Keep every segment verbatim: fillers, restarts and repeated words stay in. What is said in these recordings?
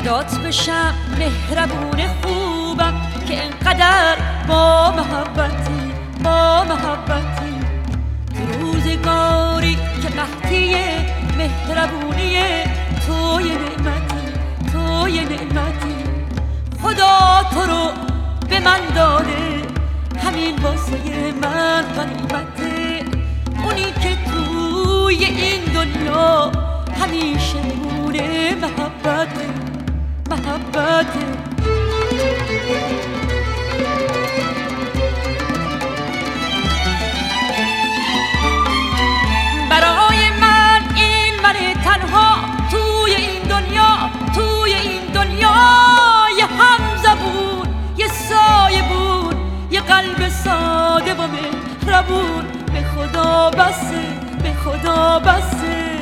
فدات بشم مهربون خوبم که انقدر با محبتی با محبتی تو روزگاری که قحطی مهربونی توی نعمتی توی نعمتی خدا تو رو به من داده همین واسه من غنیمته اونی که توی این دنیا همیشه مونه محبته محبته برای من این من تنها توی این دنیا توی این دنیا یه همزبون یه سایه بود یه قلب ساده و مهربون به خدا بسه به خدا بسه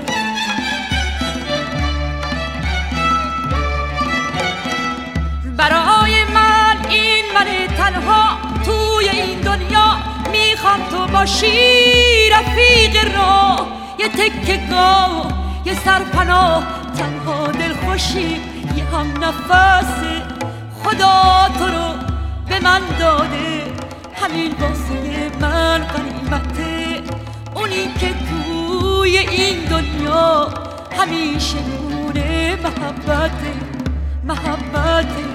برای من این من تنها توی این دنیا میخوام تو باشی رفیق راه یه تکه گاه یه سرپناه تنها دلخوشی یه هم نفسه خدا تو رو به من داده همین واسه من غنیمته اونی که توی این دنیا همیشه نمونه محبته محبته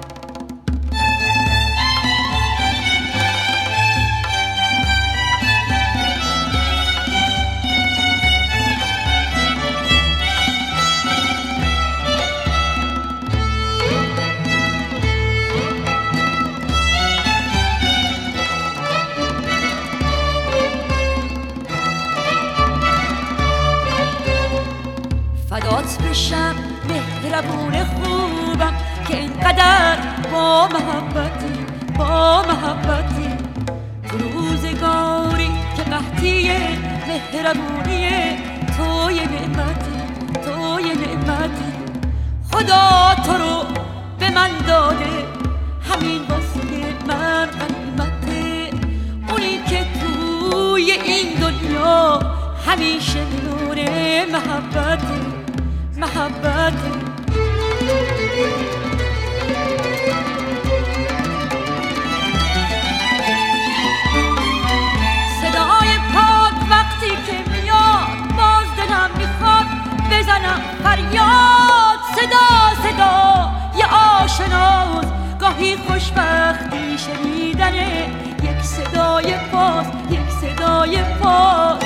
فدات بشم مهربون خوبم که اینقدر با محبتی با محبتی تو روزگاری که قحطی مهربونی توی نعمتی توی نعمتی خدا تو رو به من داده همین واسه من غنیمته اونی که توی این دنیا همیشه نور محبته محبته صدای پاد وقتی که میاد باز دلم میخواد بزنم فریاد صدا صدا یه آشناست گاهی خوشبختی شنیدنه یک صدای پاس یک صدای پاس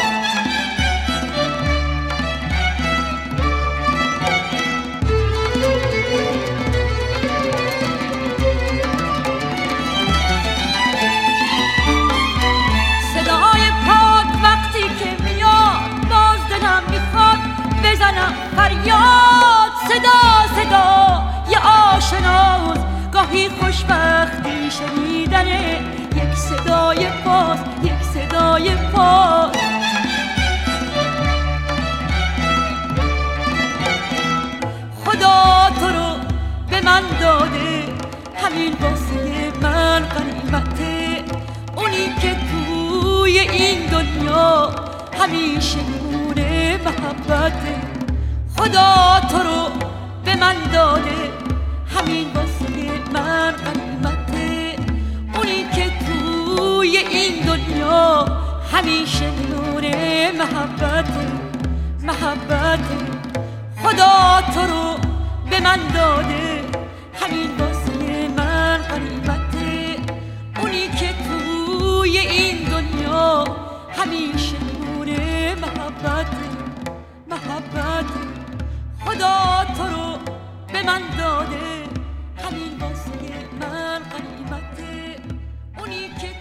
بزنم فریاد صدا صدا یه آشناست گاهی خوشبختی شنیدنه یک صدای پاس یک صدای پاس خدا تو رو به من داده همین واسه من غنیمته اونی که توی این دنیا همیشه نمونه محبته خدا تو رو به من داده همین واسه من غنیمته اونی که توی این دنیا همیشه نمونه محبته محبته خدا تو رو به من داده همین واسه من غنیمته اونی که توی این دنیا همیشه نمونه محبته محبته خدا تو رو به من داده همین واسه من غنیمته اونی که